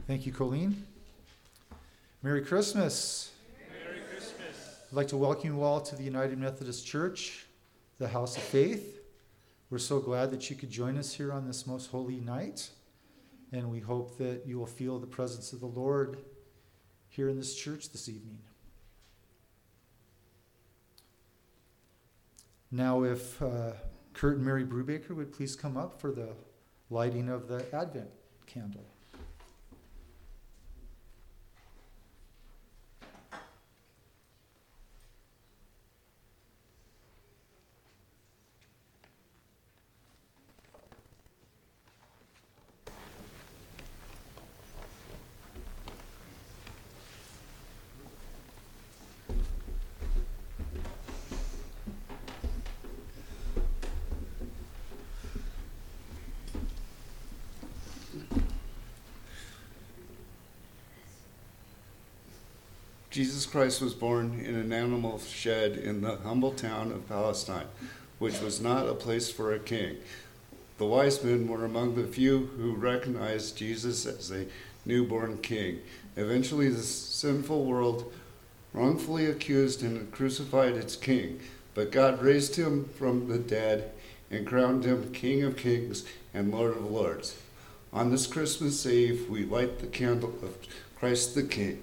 Thank you, Colleen. Merry Christmas. Merry Christmas. I'd like to welcome you all to the United Methodist Church, the House of Faith. We're so glad that you could join us here on this most holy night, and we hope that you will feel the presence of the Lord here in this church this evening. Now, if Kurt and Mary Brubaker would please come up for the lighting of the Advent candle. Jesus Christ was born in an animal shed in the humble town of Palestine, which was not a place for a king. The wise men were among the few who recognized Jesus as a newborn king. Eventually, the sinful world wrongfully accused and crucified its king, but God raised him from the dead and crowned him King of Kings and Lord of Lords. On this Christmas Eve, we light the candle of Christ the King.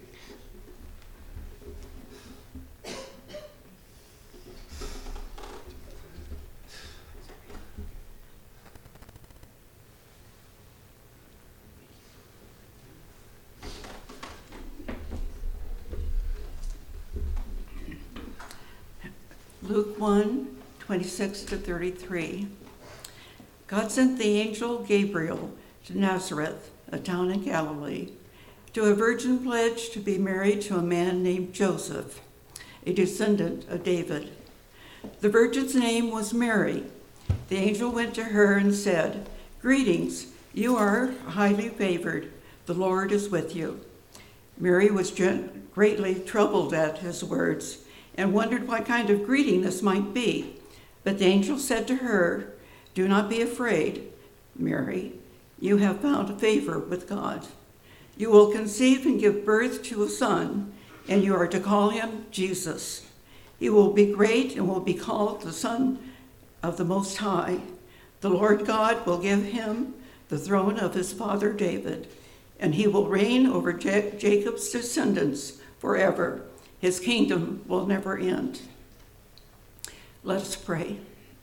Luke 1, 26-33. God sent the angel Gabriel to Nazareth, a town in Galilee, to a virgin pledged to be married to a man named Joseph, a descendant of David. The virgin's name was Mary. The angel went to her and said, "Greetings, you are highly favored. The Lord is with you." Mary was greatly troubled at his words and wondered what kind of greeting this might be. But the angel said to her, "Do not be afraid, Mary. You have found favor with God. You will conceive and give birth to a son, and you are to call him Jesus. He will be great and will be called the Son of the Most High. The Lord God will give him the throne of his father David, and he will reign over Jacob's descendants forever. His kingdom will never end." Let us pray.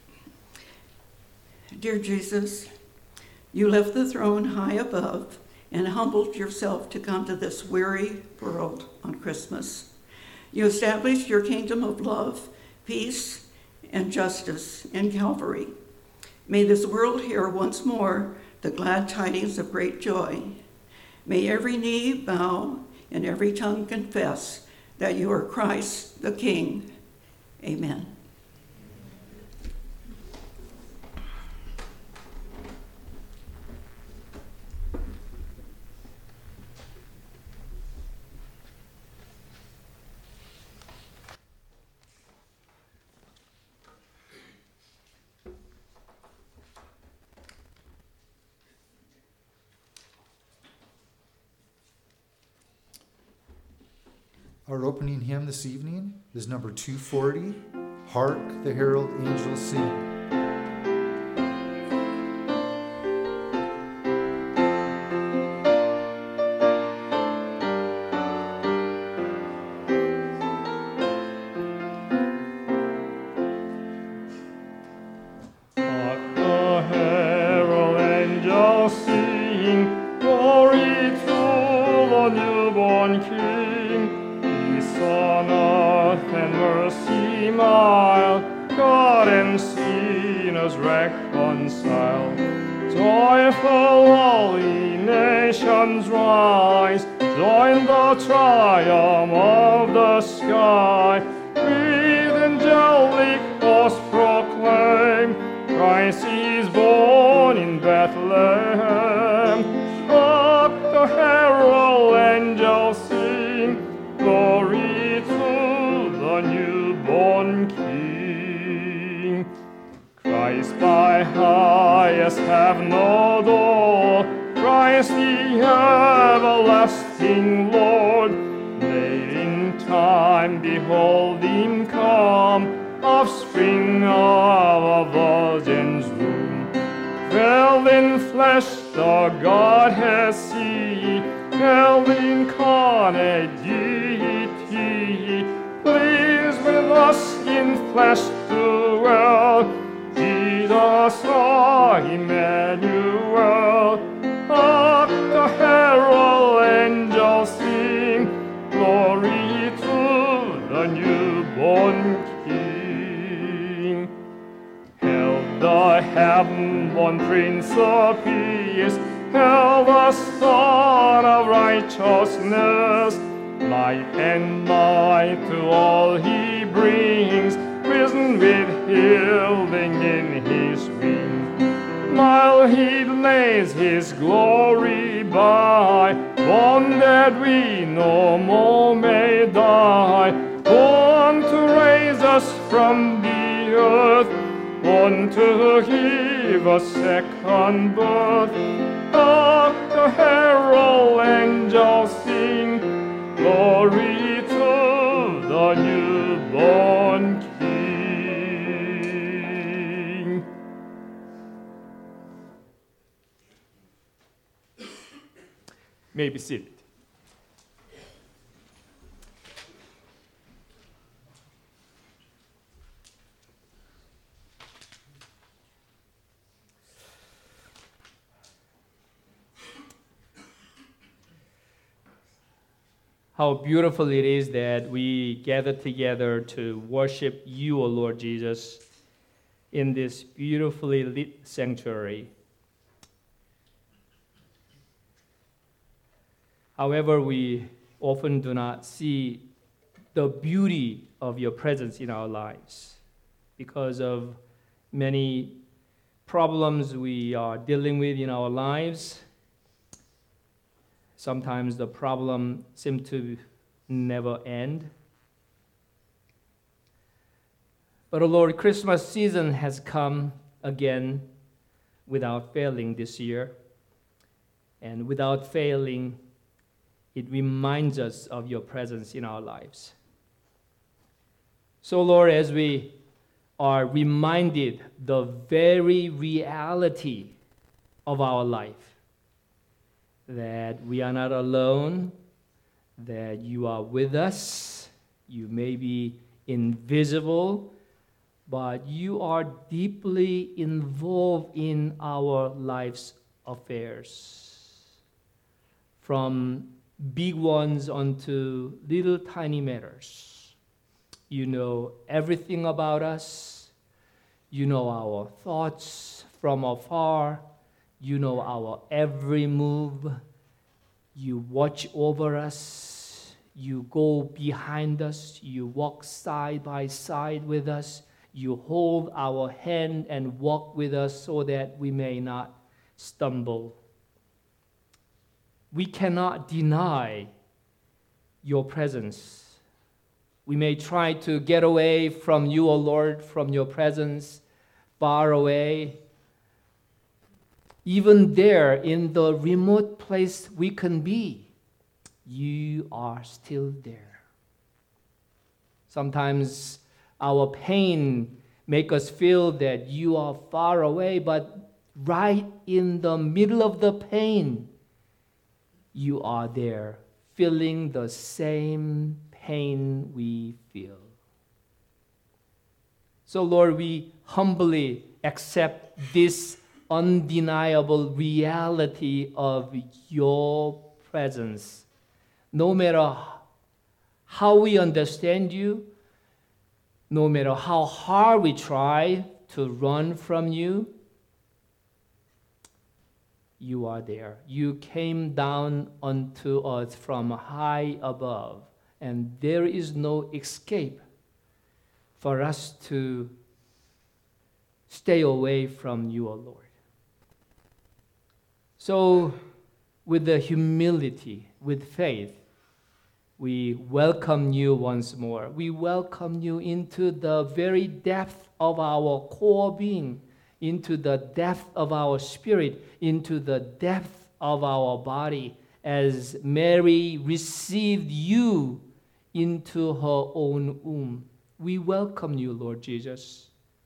Dear Jesus, you left the throne high above and humbled yourself to come to this weary world on Christmas. You established your kingdom of love, peace, and justice in Calvary. May this world hear once more the glad tidings of great joy. May every knee bow and every tongue confess that you are Christ the King. Amen. Our opening hymn this evening is number 240, "Hark the Herald Angels Sing." Christ by highest have no door, Christ Christ the everlasting Lord. Late in time behold him come, offspring of a virgin's womb. Veiled in flesh the Godhead see, held incarnate deity, pleased with us in flesh to dwell. Jesus saw Emmanuel. Hark the herald angels sing, glory to the newborn King. Hail the heaven-born Prince of Peace, hail the Son of righteousness. Light and light to all he brings, risen with healing in his wings. While he lays his glory by, born that we no more may die, born to raise us from the earth, born to give us second birth. Hark the herald angels sing, glory to the newborn King. May be seated. How beautiful it is that we gather together to worship you, O Lord Jesus, in this beautifully lit sanctuary. However, we often do not see the beauty of your presence in our lives because of many problems we are dealing with in our lives. Sometimes the problem seems to never end. But, oh Lord, Christmas season has come again without failing this year. And without failing, it reminds us of your presence in our lives. So, Lord, as we are reminded the very reality of our life, that we are not alone, that you are with us. You may be invisible, but you are deeply involved in our life's affairs. From big ones onto little tiny matters. You know everything about us. You know our thoughts from afar. You know our every move. You watch over us. You go behind us. You walk side by side with us. You hold our hand and walk with us so that we may not stumble. We cannot deny your presence. We may try to get away from you, O Lord, from your presence, far away. Even there, in the remote place we can be, you are still there. Sometimes our pain makes us feel that you are far away, but right in the middle of the pain, you are there, feeling the same pain we feel. So, Lord, we humbly accept this undeniable reality of your presence. No matter how we understand you, no matter how hard we try to run from you, you are there. You came down unto us from high above, and there is no escape for us to stay away from you, O Lord. So, with the humility, with faith, we welcome you once more. We welcome you into the very depth of our core being, into the depth of our spirit, into the depth of our body as Mary received you into her own womb. We welcome you, Lord Jesus,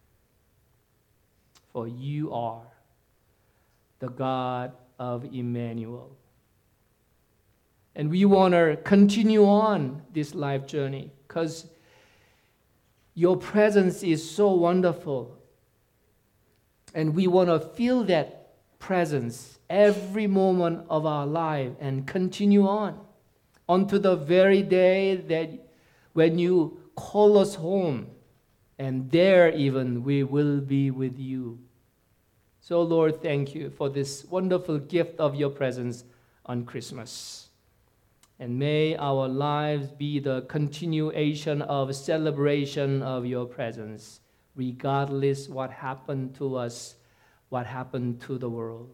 for you are the God of Emmanuel. And we want to continue on this life journey because your presence is so wonderful. And we want to feel that presence every moment of our life and continue on unto the very day that when you call us home, and there even we will be with you. So Lord, thank you for this wonderful gift of your presence on Christmas. And may our lives be the continuation of celebration of your presence, regardless what happened to us, what happened to the world.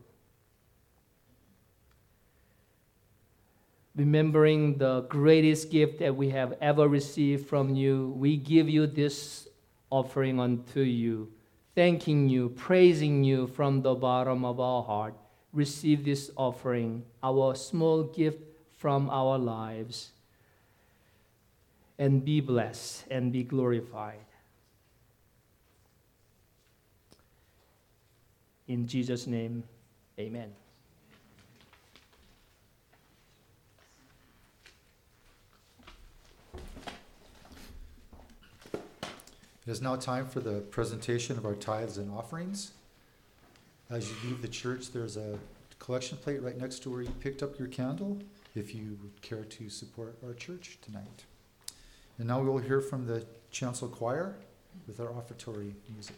Remembering the greatest gift that we have ever received from you, we give you this offering unto you, thanking you, praising you from the bottom of our heart. Receive this offering, our small gift from our lives, and be blessed and be glorified. In Jesus' name, amen. It is now time for the presentation of our tithes and offerings. As you leave the church, there's a collection plate right next to where you picked up your candle, if you would care to support our church tonight. And now we will hear from the chancel choir with our offertory music.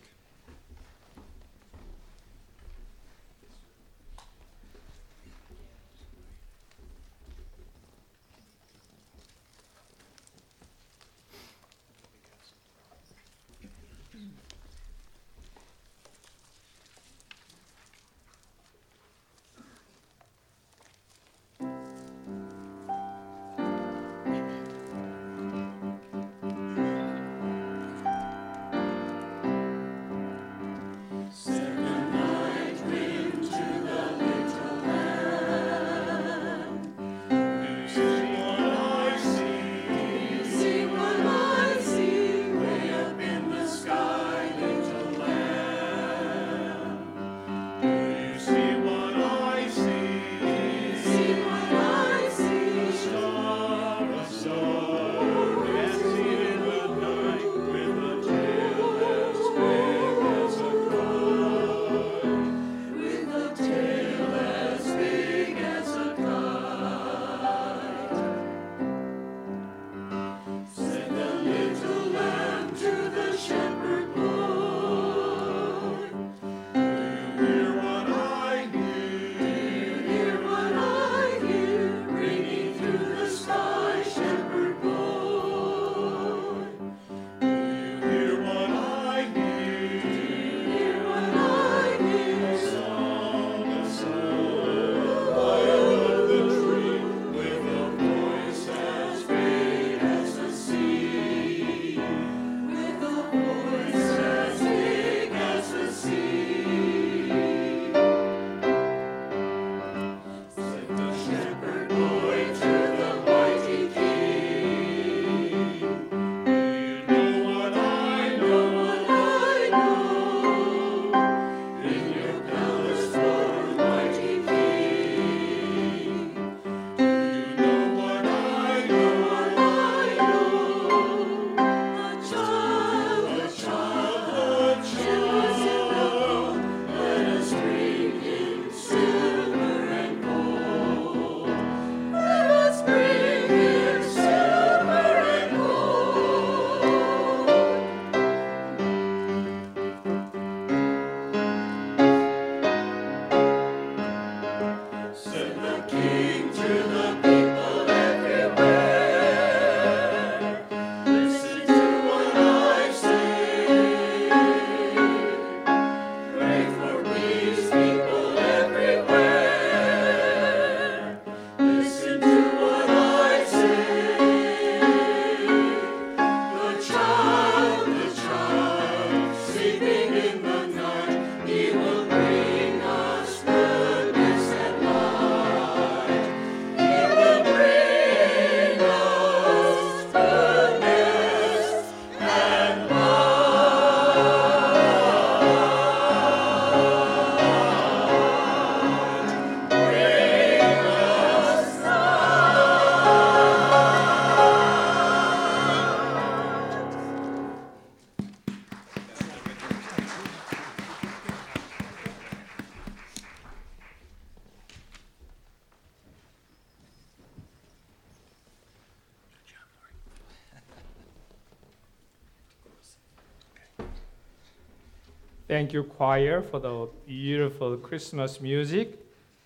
Thank you, choir, for the beautiful Christmas music.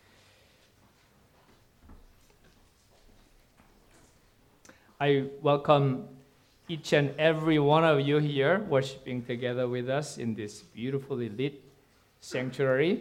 I welcome each and every one of you here worshiping together with us in this beautifully lit sanctuary.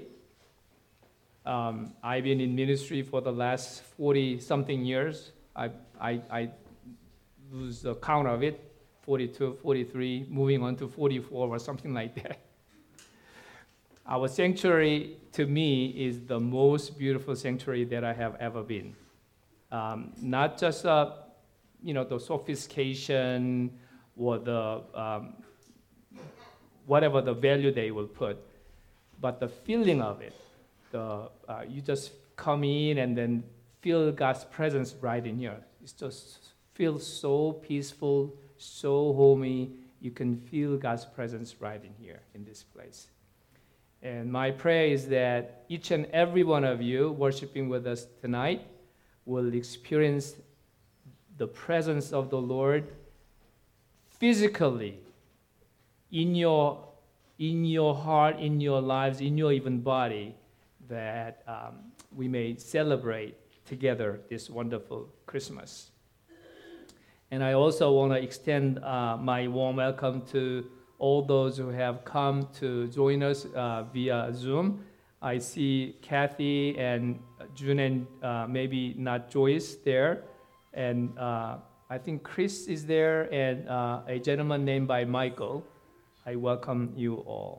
I've been in ministry for the last 40-something years. I lose the count of it, 42, 43, moving on to 44 or something like that. Our sanctuary, to me, is the most beautiful sanctuary that I have ever been. Not just the sophistication or the whatever the value they will put, but the feeling of it. You just come in and then feel God's presence right in here. It just feels so peaceful, so homey. You can feel God's presence right in here, in this place. And my prayer is that each and every one of you worshiping with us tonight will experience the presence of the Lord physically in your heart, in your lives, in your even body, that we may celebrate together this wonderful Christmas. And I also want to extend my warm welcome to all those who have come to join us via Zoom. I see Kathy and June and maybe not Joyce there. And I think Chris is there and a gentleman named by Michael. I welcome you all.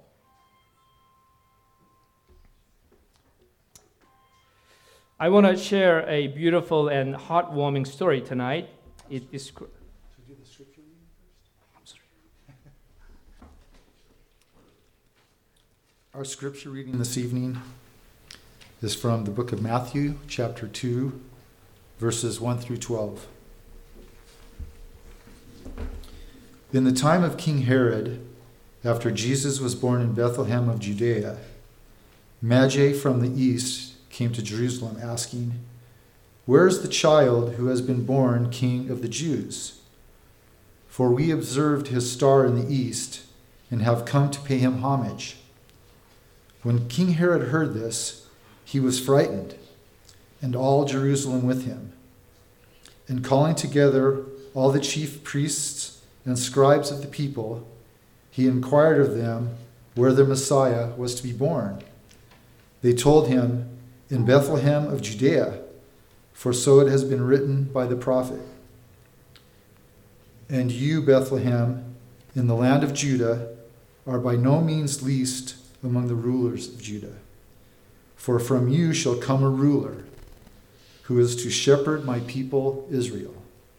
I want to share a beautiful and heartwarming story tonight. It describes. Our scripture reading this evening is from the book of Matthew, chapter 2, verses 1 through 12. In the time of King Herod, after Jesus was born in Bethlehem of Judea, Magi from the east came to Jerusalem asking, "Where is the child who has been born King of the Jews? For we observed his star in the east and have come to pay him homage." When King Herod heard this, he was frightened, and all Jerusalem with him. And calling together all the chief priests and scribes of the people, he inquired of them where the Messiah was to be born. They told him, "In Bethlehem of Judea, for so it has been written by the prophet. And you, Bethlehem, in the land of Judah, are by no means least among the rulers of Judah. For from you shall come a ruler who is to shepherd my people Israel."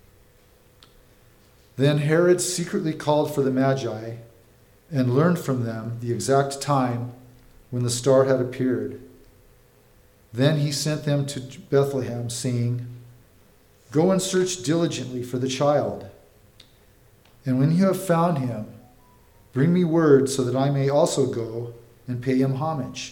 Then Herod secretly called for the Magi and learned from them the exact time when the star had appeared. Then he sent them to Bethlehem, saying, "Go and search diligently for the child. And when you have found him, bring me word so that I may also go and pay him homage."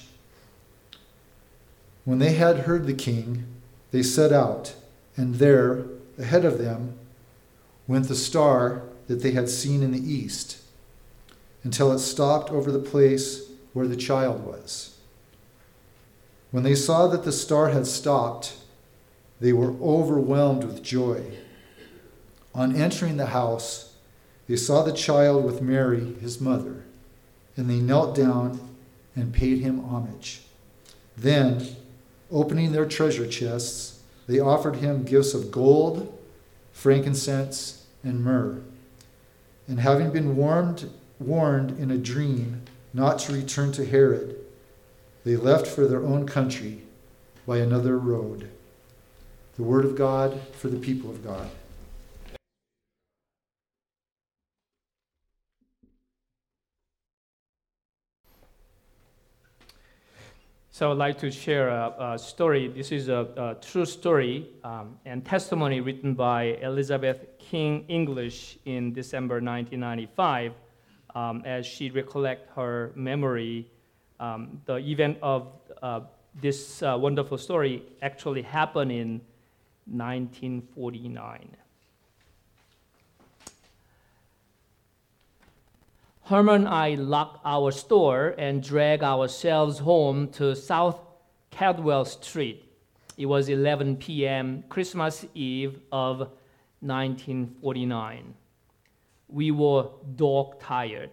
When they had heard the king, they set out, and there, ahead of them, went the star that they had seen in the east, until it stopped over the place where the child was. When they saw that the star had stopped, they were overwhelmed with joy. On entering the house, they saw the child with Mary, his mother, and they knelt down and paid him homage. Then, opening their treasure chests, they offered him gifts of gold, frankincense, and myrrh. And having been warned in a dream not to return to Herod, they left for their own country by another road. The word of God for the people of God. So I'd like to share a story. This is a true story and testimony written by Elizabeth King English in December 1995 as she recollects her memory. The event of this wonderful story actually happened in 1949. Herman and I locked our store and dragged ourselves home to South Cadwell Street. It was 11 p.m., Christmas Eve of 1949. We were dog tired.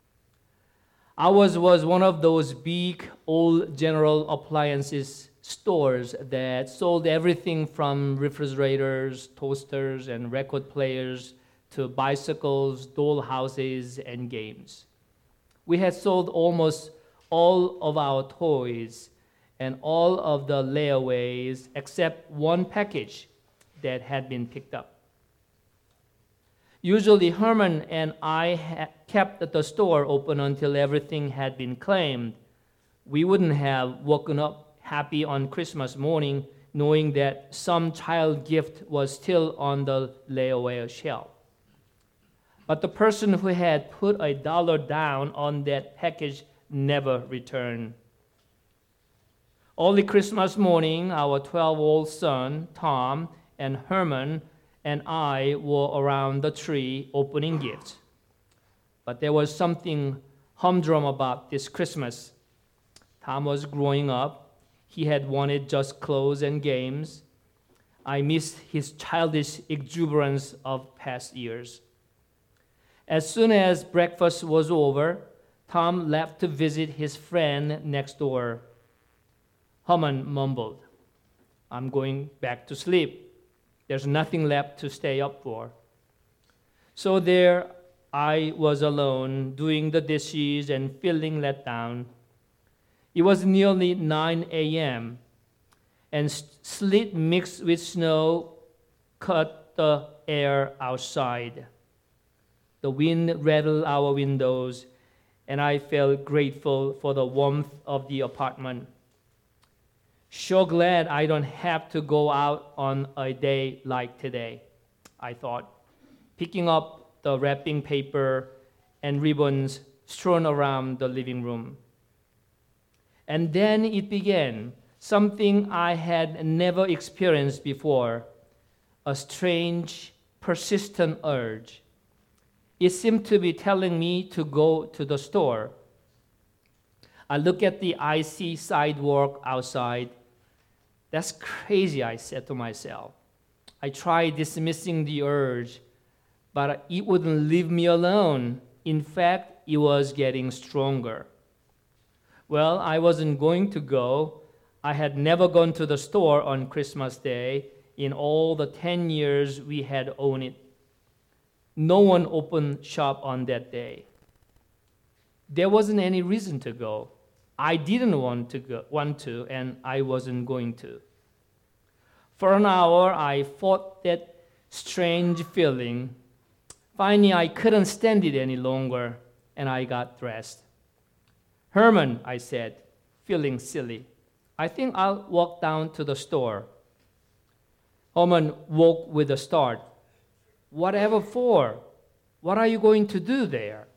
Ours was one of those big old general appliances stores that sold everything from refrigerators, toasters, and record players to bicycles, doll houses, and games. We had sold almost all of our toys and all of the layaways except one package that had been picked up. Usually Herman and I kept the store open until everything had been claimed. We wouldn't have woken up happy on Christmas morning knowing that some child gift was still on the layaway shelf. But the person who had put $1 down on that package never returned. Early Christmas morning, our 12-year-old son, Tom, and Herman and I were around the tree opening gifts. But there was something humdrum about this Christmas. Tom was growing up. He had wanted just clothes and games. I missed his childish exuberance of past years. As soon as breakfast was over, Tom left to visit his friend next door. Herman mumbled, "I'm going back to sleep. There's nothing left to stay up for." So there I was alone, doing the dishes and feeling let down. It was nearly 9 a.m., and sleet mixed with snow cut the air outside. The wind rattled our windows, and I felt grateful for the warmth of the apartment. Sure glad I don't have to go out on a day like today, I thought, picking up the wrapping paper and ribbons strewn around the living room. And then it began, something I had never experienced before, a strange, persistent urge. It seemed to be telling me to go to the store. I looked at the icy sidewalk outside. That's crazy, I said to myself. I tried dismissing the urge, but it wouldn't leave me alone. In fact, it was getting stronger. Well, I wasn't going to go. I had never gone to the store on Christmas Day in all the 10 years we had owned it. No one opened shop on that day. There wasn't any reason to go. I didn't want to, and I wasn't going to. For an hour, I fought that strange feeling. Finally, I couldn't stand it any longer, and I got dressed. "Herman," I said, feeling silly, "I think I'll walk down to the store." Herman woke with a start. "Whatever for? What are you going to do there?"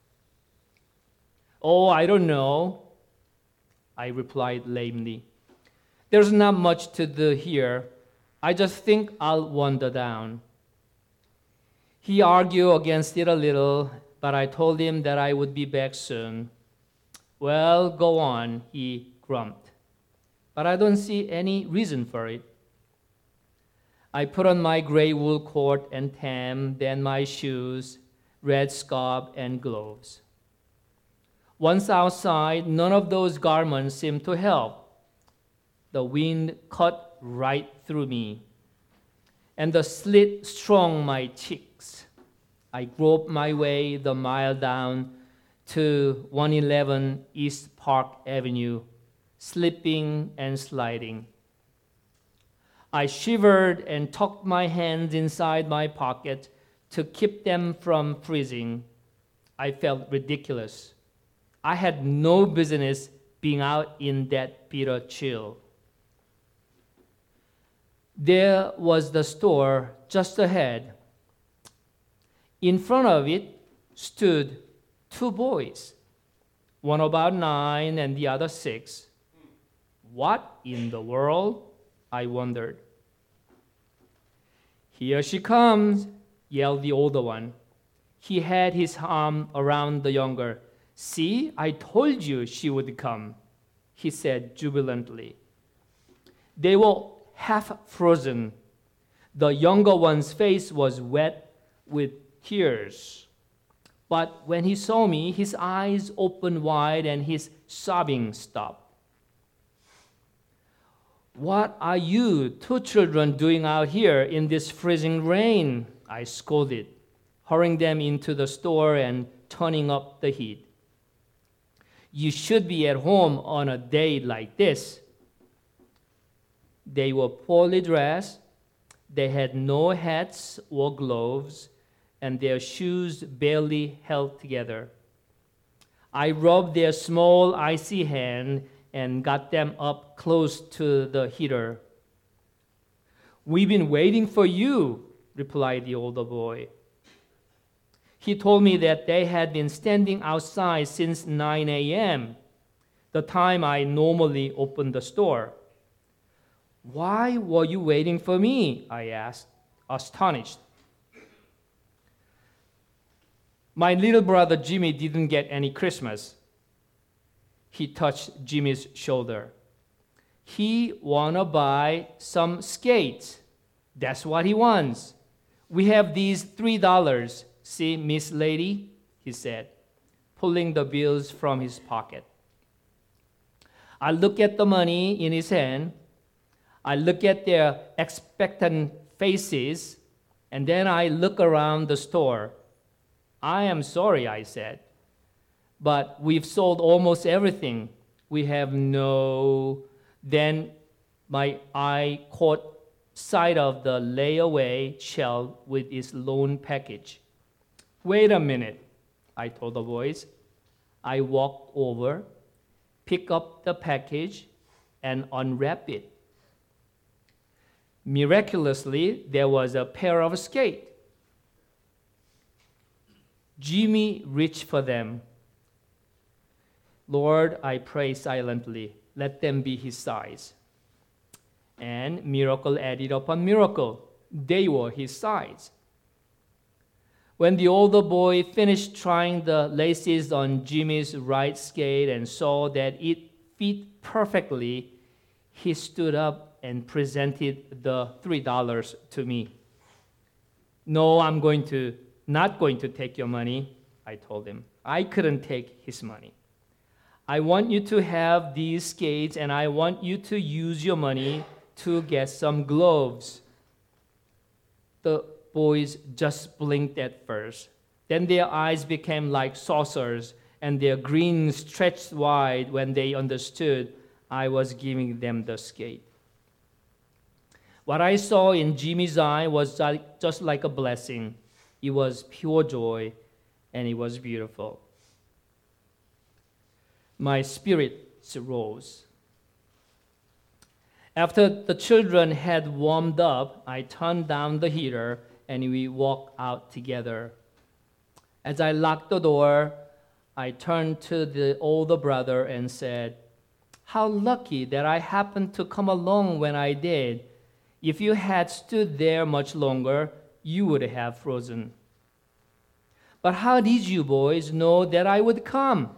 "Oh, I don't know," I replied lamely. "There's not much to do here. I just think I'll wander down." He argued against it a little, but I told him that I would be back soon. "Well, go on," he grumped. "But I don't see any reason for it." I put on my gray wool coat and tam, then my shoes, red scarf, and gloves. Once outside, none of those garments seemed to help. The wind cut right through me, and the sleet stung my cheeks. I groped my way the mile down to 111 East Park Avenue, slipping and sliding. I shivered and tucked my hands inside my pocket to keep them from freezing. I felt ridiculous. I had no business being out in that bitter chill. There was the store just ahead. In front of it stood two boys, one about 9 and the other 6. What in the world? I wondered. "Here she comes," yelled the older one. He had his arm around the younger. "See, I told you she would come," he said jubilantly. They were half frozen. The younger one's face was wet with tears. But when he saw me, his eyes opened wide and his sobbing stopped. "What are you two children doing out here in this freezing rain?" I scolded, hurrying them into the store and turning up the heat. "You should be at home on a day like this." They were poorly dressed. They had no hats or gloves, and their shoes barely held together. I rubbed their small, icy hand and got them up close to the heater. "We've been waiting for you," replied the older boy. He told me that they had been standing outside since 9 a.m., the time I normally open the store. "Why were you waiting for me?" I asked, astonished. "My little brother Jimmy didn't get any Christmas." He touched Jimmy's shoulder. "He wanna buy some skates. That's what he wants. We have these $3. See, Miss Lady," he said, pulling the bills from his pocket. I look at the money in his hand. I look at their expectant faces, and then I look around the store. "I am sorry," I said, "but we've sold almost everything. We have no..." Then my eye caught sight of the layaway shelf with its loan package. "Wait a minute," I told the boys. I walked over, picked up the package, and unwrapped it. Miraculously, there was a pair of skates. Jimmy reached for them. "Lord," I prayed silently, "let them be his size." And miracle added upon miracle. They were his size. When the older boy finished trying the laces on Jimmy's right skate and saw that it fit perfectly, he stood up and presented the $3 to me. "No, I'm not going to take your money," I told him. I couldn't take his money. "I want you to have these skates, and I want you to use your money to get some gloves." The boys just blinked at first. Then their eyes became like saucers, and their grins stretched wide when they understood I was giving them the skate. What I saw in Jimmy's eye was just like a blessing. It was pure joy, and it was beautiful. My spirits rose. After the children had warmed up, I turned down the heater, and we walked out together. As I locked the door, I turned to the older brother and said, "How lucky that I happened to come along when I did. If you had stood there much longer, you would have frozen." "But how did you boys know that I would come?"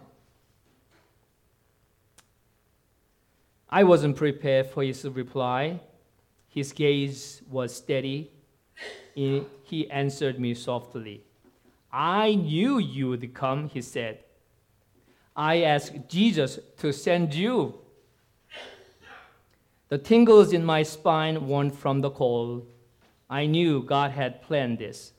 I wasn't prepared for his reply. His gaze was steady. He answered me softly. "I knew you would come," he said. "I asked Jesus to send you." The tingles in my spine weren't from the cold. I knew God had planned this.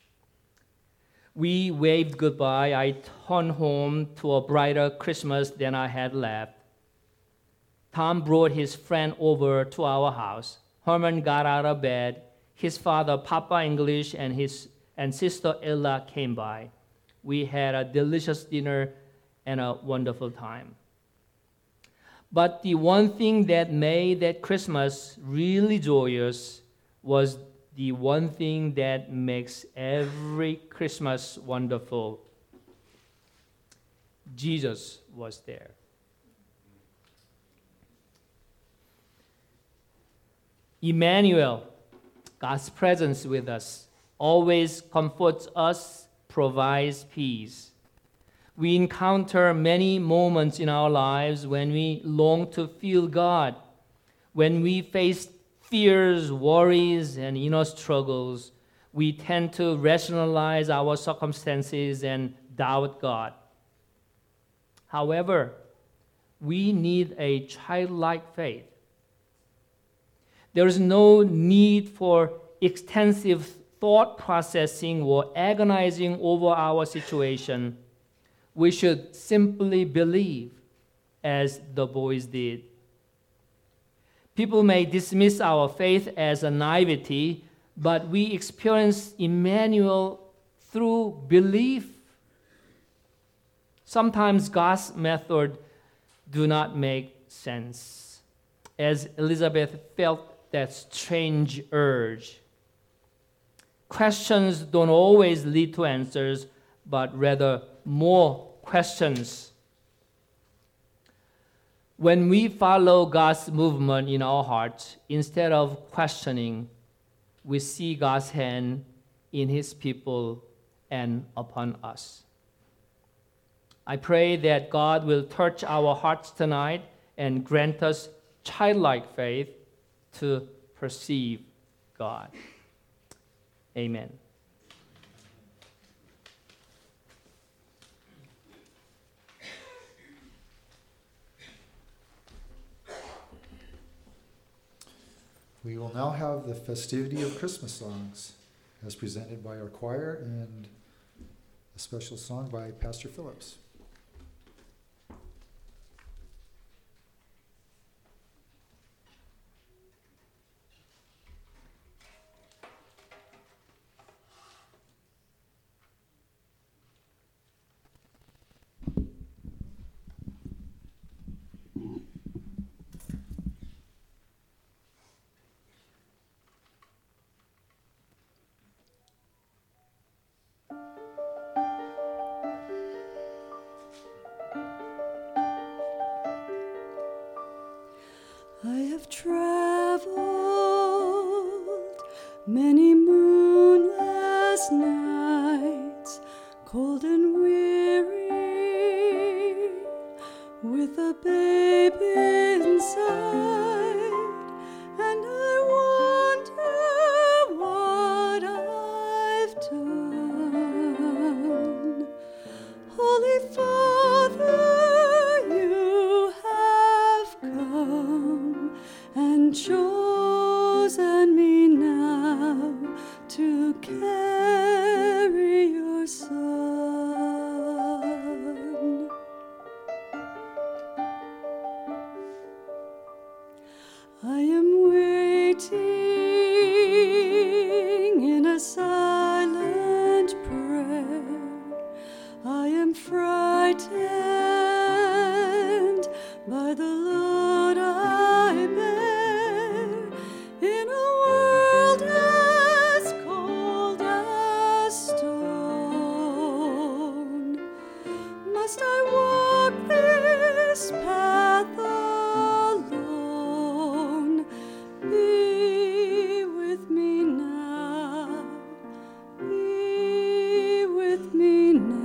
We waved goodbye. I turned home to a brighter Christmas than I had left. Tom brought his friend over to our house. Herman got out of bed. His father, Papa English, and Sister Ella came by. We had a delicious dinner and a wonderful time. But the one thing that made that Christmas really joyous was the one thing that makes every Christmas wonderful. Jesus was there. Emmanuel, God's presence with us, always comforts us, provides peace. We encounter many moments in our lives when we long to feel God, when we face fears, worries, and inner struggles. We tend to rationalize our circumstances and doubt God. However, we need a childlike faith. There is no need for extensive thought processing or agonizing over our situation. We should simply believe as the boys did. People may dismiss our faith as a naivety, but we experience Emmanuel through belief. Sometimes God's method do not make sense, as Elizabeth felt that strange urge. Questions don't always lead to answers, but rather more questions. When we follow God's movement in our hearts, instead of questioning, we see God's hand in His people and upon us. I pray that God will touch our hearts tonight and grant us childlike faith to perceive God. Amen. We will now have the festivity of Christmas songs as presented by our choir and a special song by Pastor Phillips. I have traveled many moonless nights, cold and weary, with a babe inside, and I wonder what I've done. Holy Father, you have come and chosen me now to carry your Son. I am waiting in a silent prayer. I am frightened by the load I bear in a world as cold as stone. Must I walk this path alone? Be with me now. Be with me now.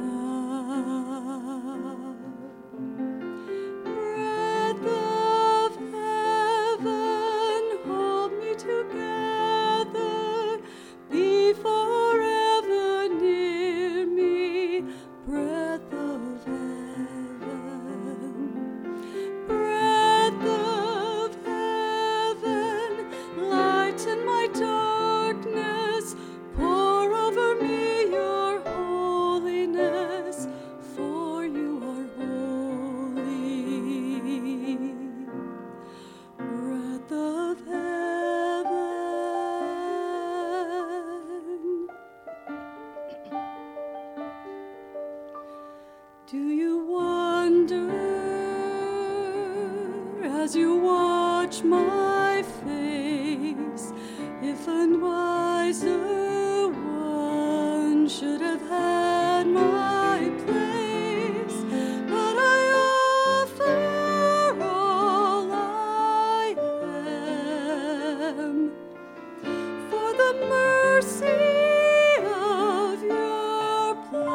Breath of heaven, hold me together. Be forever near me. Breath of heaven. Breath of heaven, lighten my darkness. Pour over me your holiness, for you are holy. Breath of heaven. Do you wonder as you watch my face if unwiser one should have had my place? But I offer all I am for the mercy of your plan.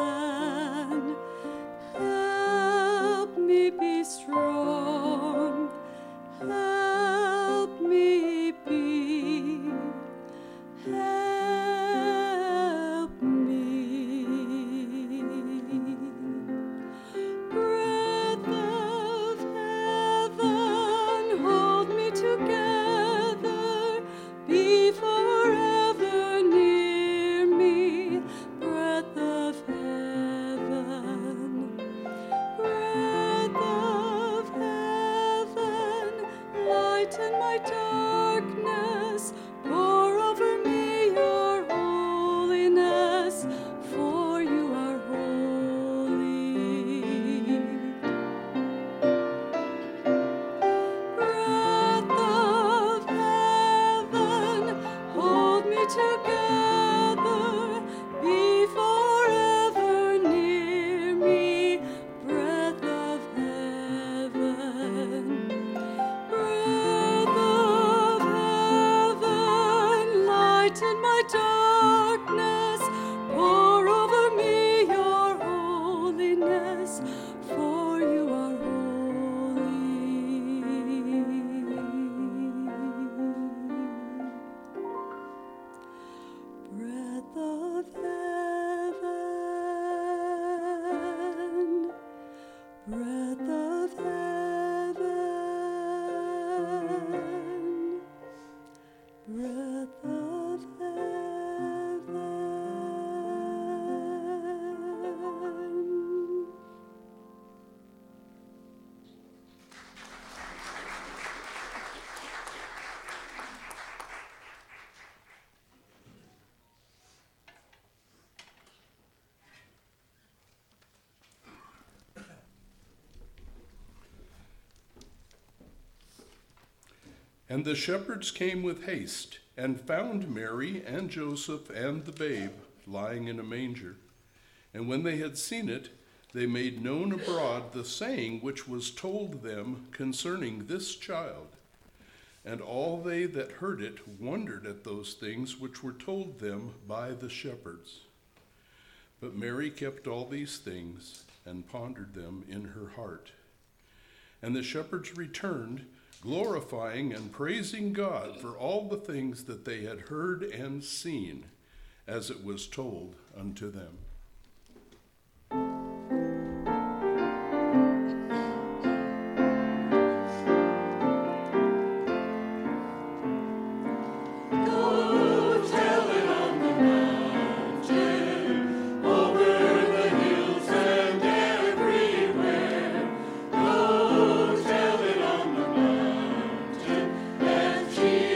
And the shepherds came with haste, and found Mary and Joseph and the babe lying in a manger. And when they had seen it, they made known abroad the saying which was told them concerning this child. And all they that heard it wondered at those things which were told them by the shepherds. But Mary kept all these things, and pondered them in her heart. And the shepherds returned, glorifying and praising God for all the things that they had heard and seen, as it was told unto them.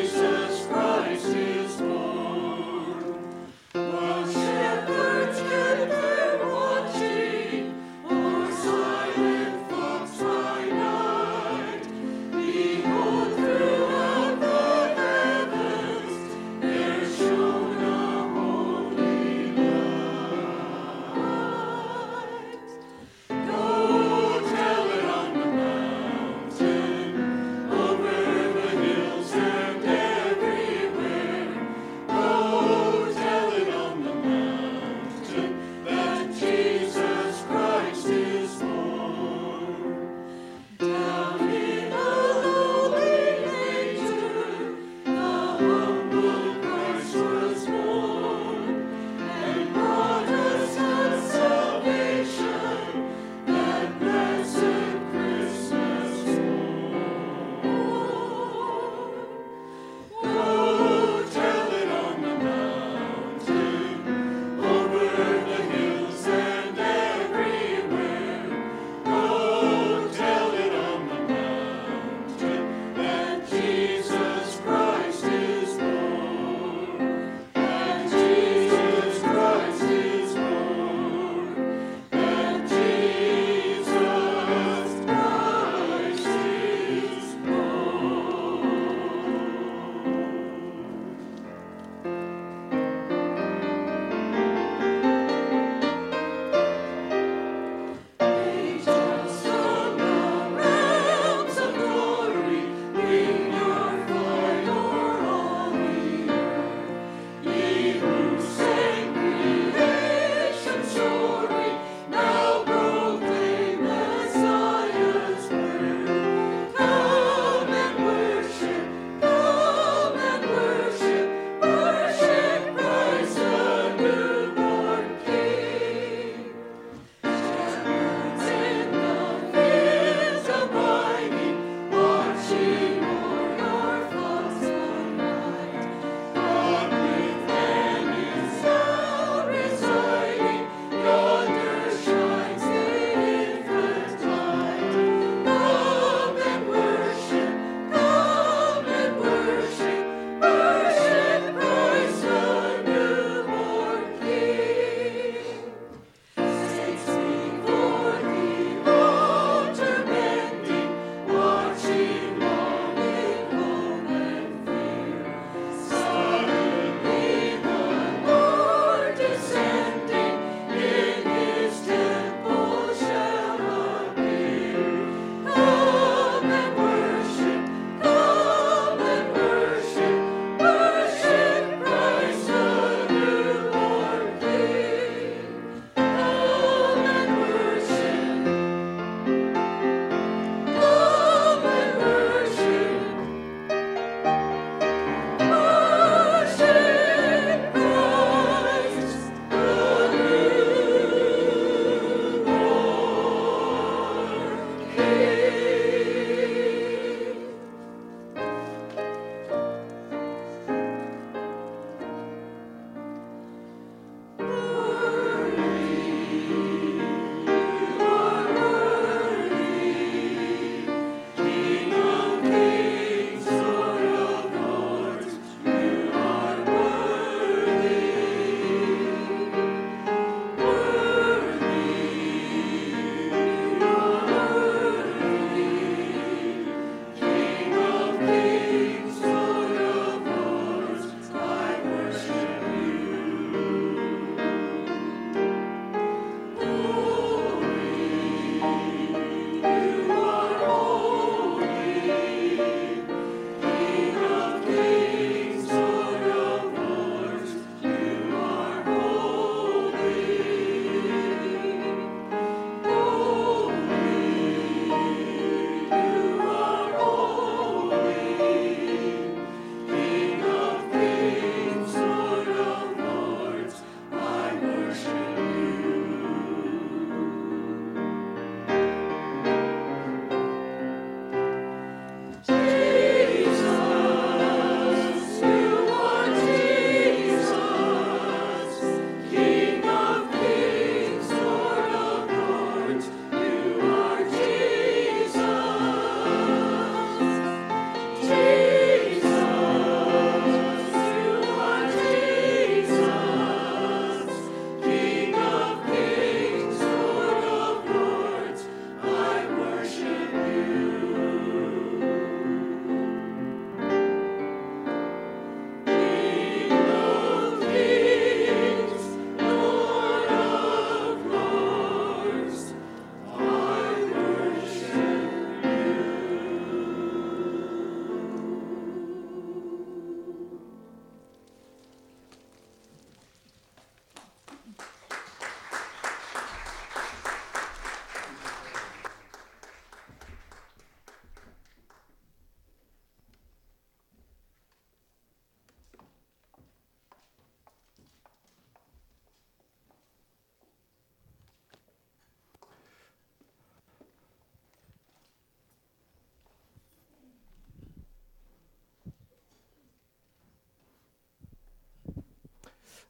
Shepherds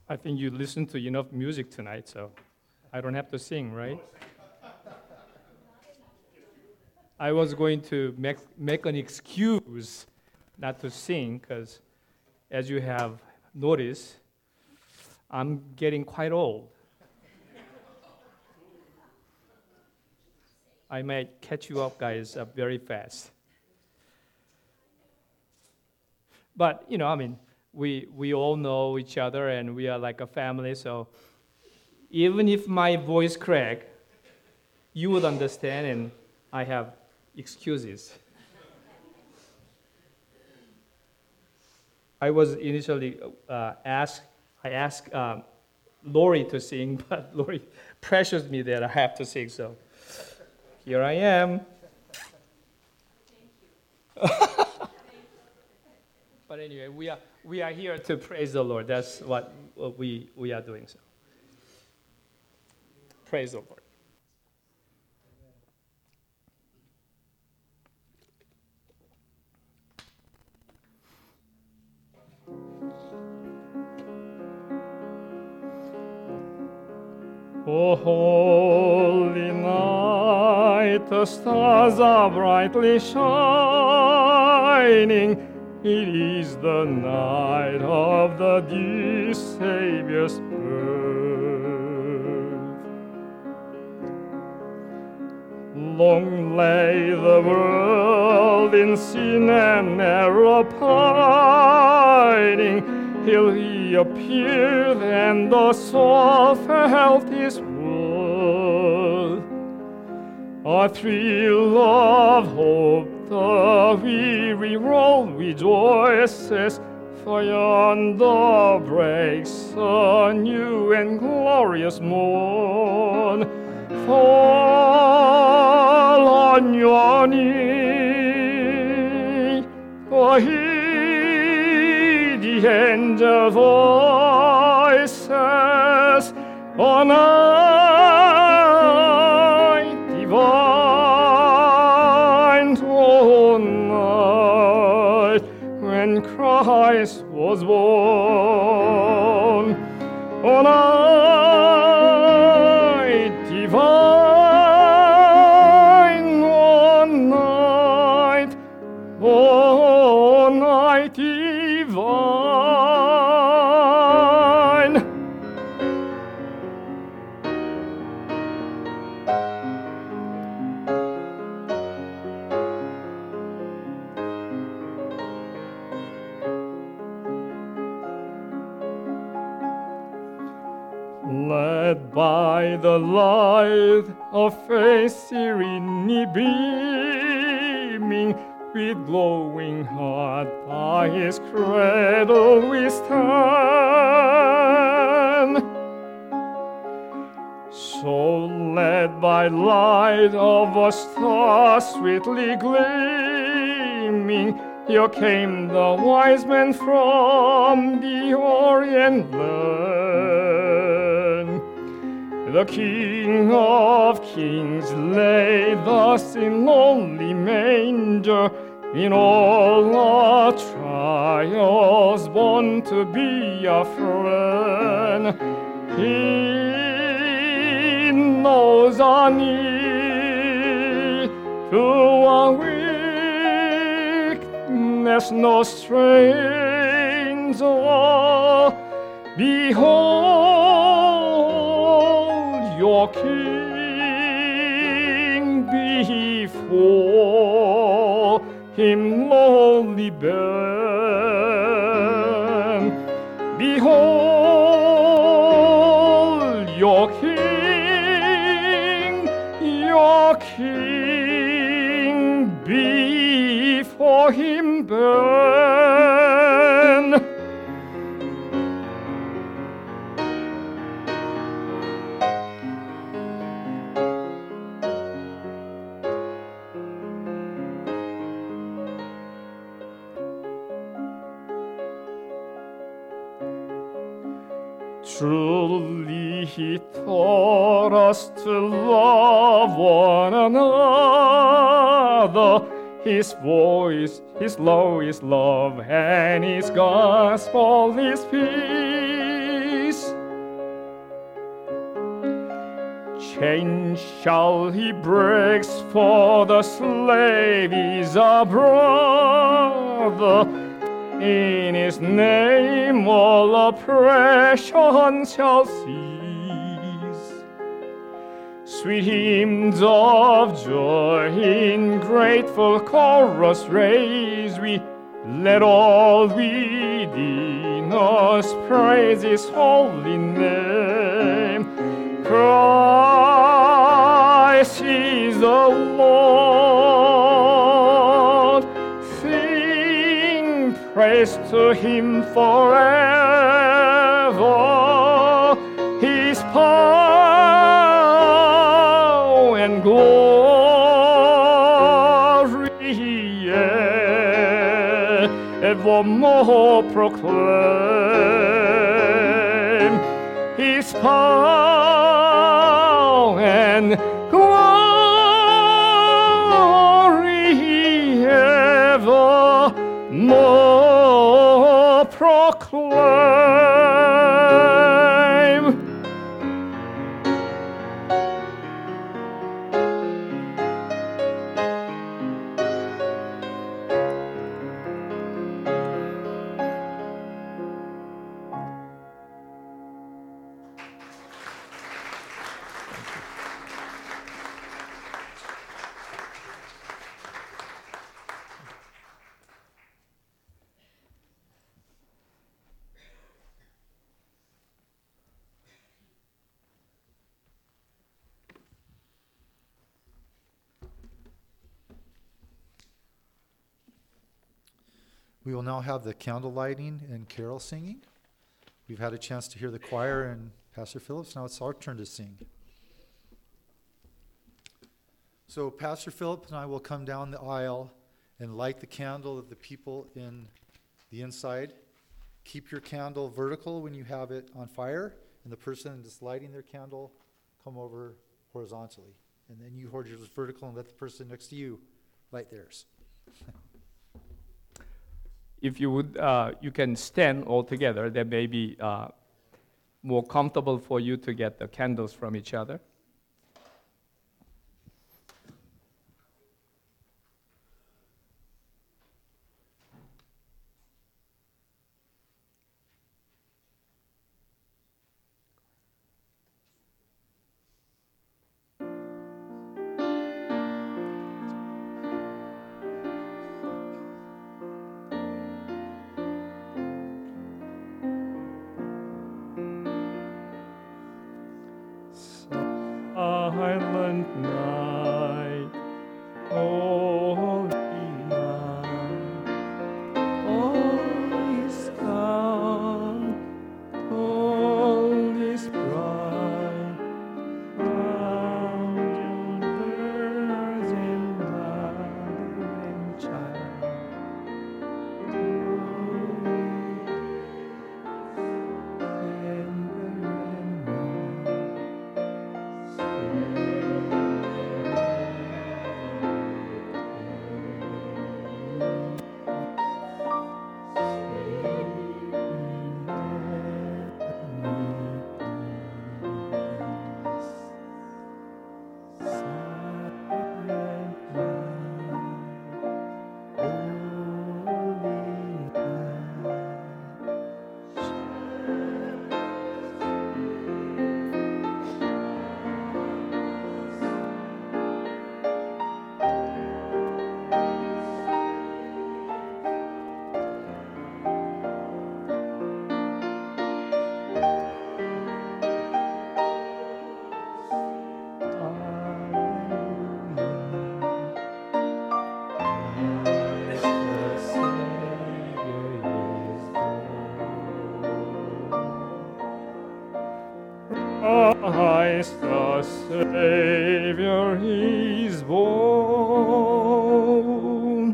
I think you listened to enough music tonight, so I don't have to sing, right? I was going to make an excuse not to sing because, as you have noticed, I'm getting quite old. I might catch you up, guys, very fast. But, we all know each other and we are like a family, so even if my voice crack, you would understand and I have excuses. I was initially asked Lori to sing, but Lori pressured me that I have to sing, so here I am. But anyway, we are here to praise the Lord. That's what we are doing. So, praise the Lord. O holy night, the stars are brightly shining. It is the night of the dear Savior's birth. Long lay the world in sin and error pining, till he appeared and the soul felt his worth. A thrill of hope, the weary world rejoices, for yonder breaks a new and glorious morn. Fall on your knee, for heed the angel voices on night divine, tonight when Christ was born. On night divine, on night divine. Led by the light of faith serenely beaming, with glowing heart by his cradle we stand. So led by light of a star sweetly gleaming, here came the wise men from the Orient land. The King of Kings lay thus in lonely manger, in all our trials born to be a friend. He knows our need, to our weakness no stranger. Behold your King, before him lowly bend. Behold your King, before him bend. Truly he taught us to love one another. His voice, his law is love, and his gospel is peace. chain shall he break, for the slave is a brother. In his name all oppression shall cease. Sweet hymns of joy in grateful chorus raise we. Let all within us praise his holy name. Christ is the Lord. Sing praise to him forever. His power and glory evermore proclaim. His power and glory evermore proclaim. We will now have the candle lighting and carol singing. We've had a chance to hear the choir and Pastor Phillips. Now it's our turn to sing. So Pastor Phillips and I will come down the aisle and light the candle of the people in the inside. Keep your candle vertical when you have it on fire, and the person that's lighting their candle come over horizontally. And then you hold yours vertical and let the person next to you light theirs. If you would, you can stand all together. That may be more comfortable for you to get the candles from each other. Silent night, holy night, all is calm, all is bright, round your virgin mother and child. Christ the Savior is born.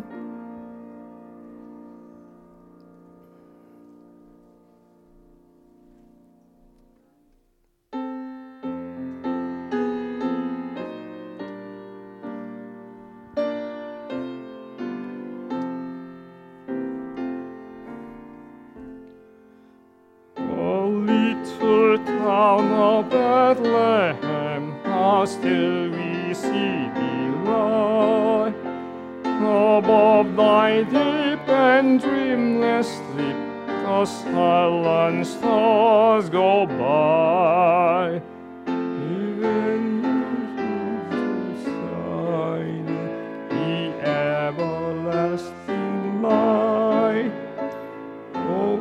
A little town of Bethlehem, how still we see thee lie. Above thy deep and dreamless sleep, the silent stars go by. Even beside the everlasting light. Oh,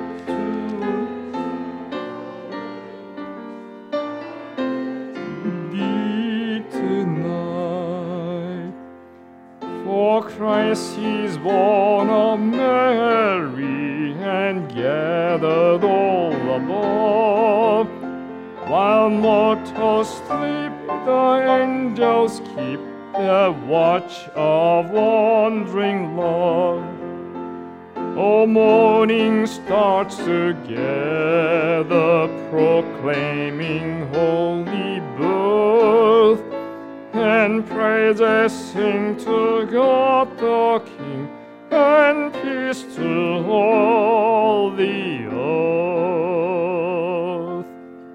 for Christ is born of Mary and gathered all above. While mortals sleep, the angels keep their watch of wandering love. Oh, morning starts together, proclaiming holy birth, and praises sing to God the King, and peace to all the earth.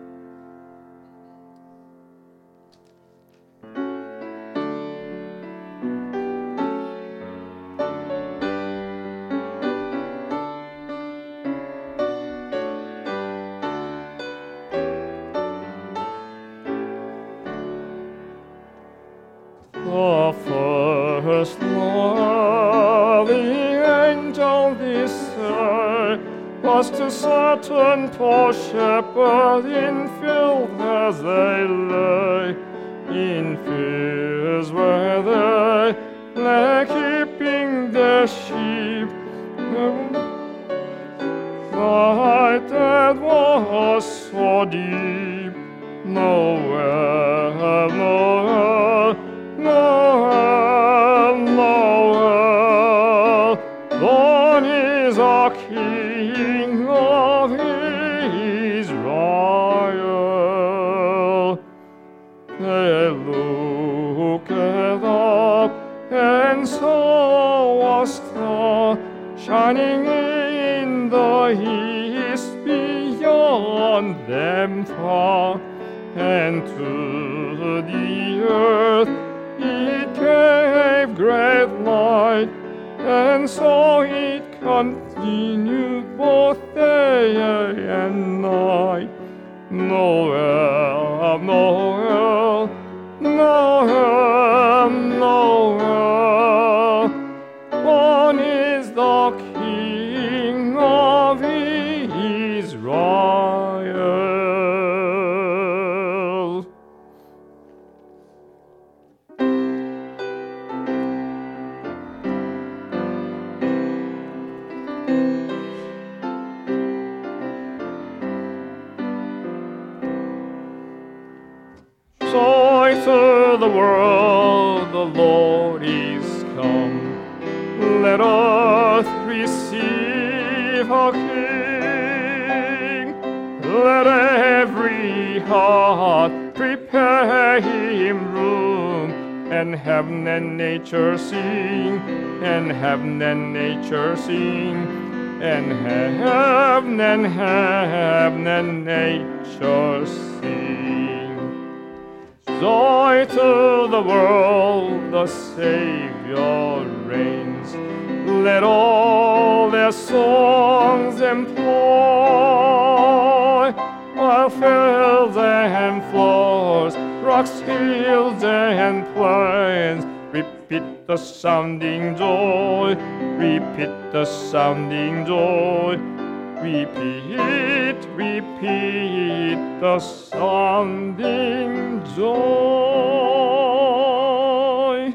The first loving angel this day was to certain poor shepherds in field as they lay, in fields where they lay keeping their sheep. Night that was so deep, nowhere, nowhere, Noel, Noel, born is our King of Israel. They looked up and saw a star shining in the east beyond them far, and to the earth it gave great light, and so it continued both day and night. Noel, Noel, Noel, Noel, born is the King of Israel. Joy to the world, the Lord is come. Let earth receive her King. Let every heart prepare him room, and heaven and nature sing, and heaven and nature sing, and heaven and nature sing. Joy to the world, the Savior reigns. Let all their songs employ, while fields and floors, rocks, hills, and plains repeat the sounding joy, repeat the sounding joy. Repeat, repeat the sounding joy.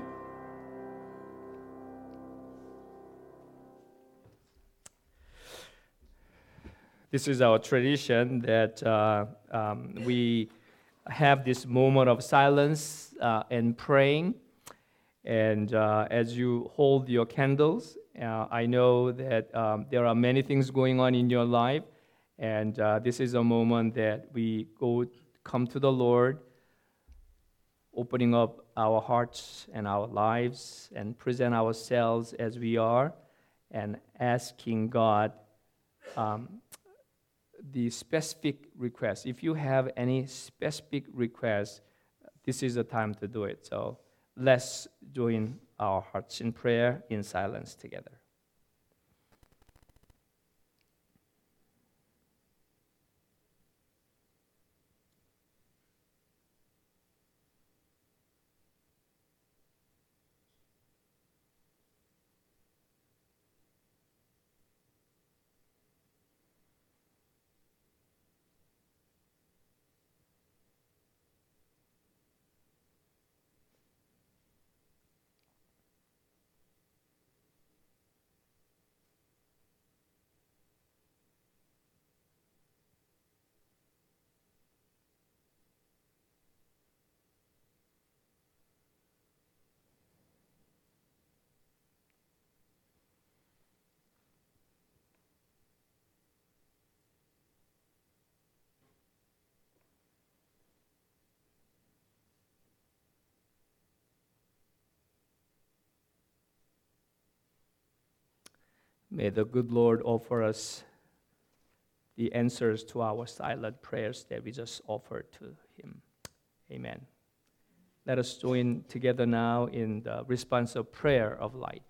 This is our tradition that we have this moment of silence and praying. And as you hold your candles, I know that there are many things going on in your life, and this is a moment that we come to the Lord, opening up our hearts and our lives and present ourselves as we are, and asking God the specific requests. If you have any specific requests, this is the time to do it. So let's join our hearts in prayer in silence together. May the good Lord offer us the answers to our silent prayers that we just offered to Him. Amen. Let us join together now in the responsive prayer of light.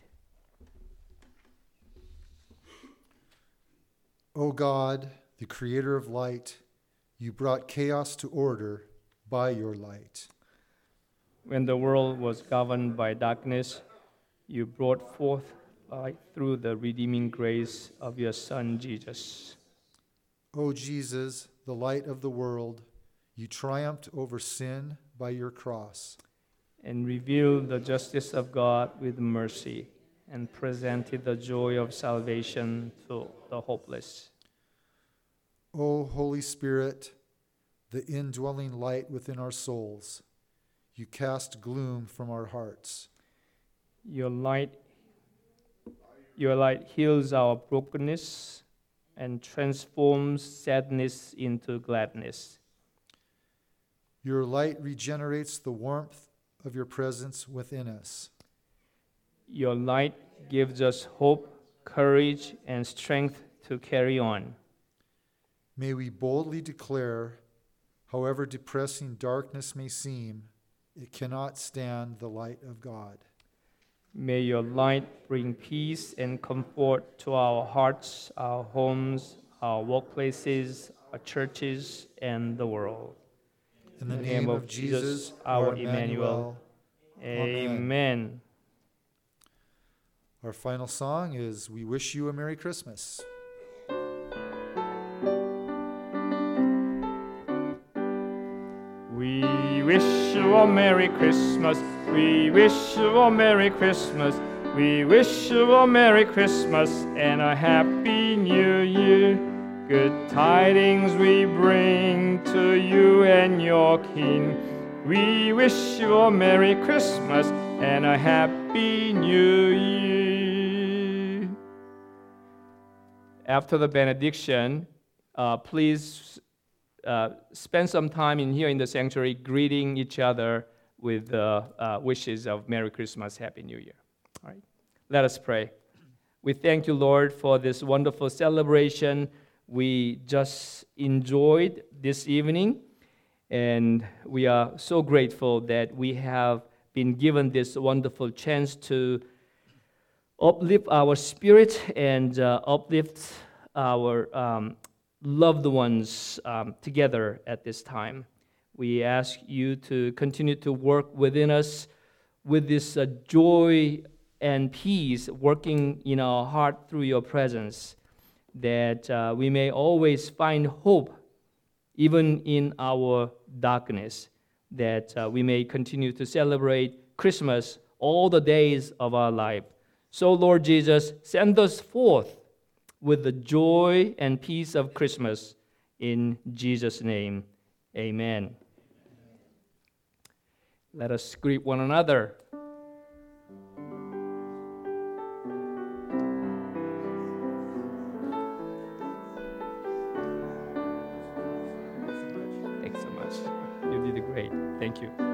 O God, the creator of light, you brought chaos to order by your light. When the world was governed by darkness, you brought forth light through the redeeming grace of your Son, Jesus. O Jesus, the light of the world, you triumphed over sin by your cross. And revealed the justice of God with mercy, and presented the joy of salvation to the hopeless. O Holy Spirit, the indwelling light within our souls, you cast gloom from our hearts. Your light heals our brokenness and transforms sadness into gladness. Your light regenerates the warmth of your presence within us. Your light gives us hope, courage, and strength to carry on. May we boldly declare, however depressing darkness may seem, it cannot stand the light of God. May your light bring peace and comfort to our hearts, our homes, our workplaces, our churches, and the world. In the name of Jesus, our Emmanuel. Amen. Our final song is We Wish You a Merry Christmas. We wish you a Merry Christmas. We wish you a Merry Christmas. We wish you a Merry Christmas and a Happy New Year. Good tidings we bring to you and your King. We wish you a Merry Christmas and a Happy New Year. After the benediction, please spend some time in here in the sanctuary greeting each other with wishes of Merry Christmas, Happy New Year. All right, let us pray. We thank you, Lord, for this wonderful celebration we just enjoyed this evening, and we are so grateful that we have been given this wonderful chance to uplift our spirit and uplift our loved ones together at this time. We ask you to continue to work within us with this joy and peace working in our heart through your presence, that we may always find hope even in our darkness, that we may continue to celebrate Christmas all the days of our life. So, Lord Jesus, send us forth with the joy and peace of Christmas. In Jesus' name, amen. Let us greet one another. Thanks so much. You did great. Thank you.